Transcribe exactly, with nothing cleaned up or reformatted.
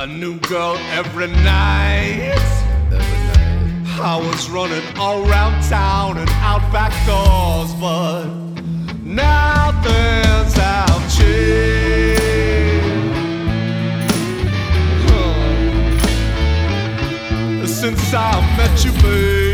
a new girl every night. Every night. I was running all around town and out back doors, but now things have changed. Huh. Since I met you, babe.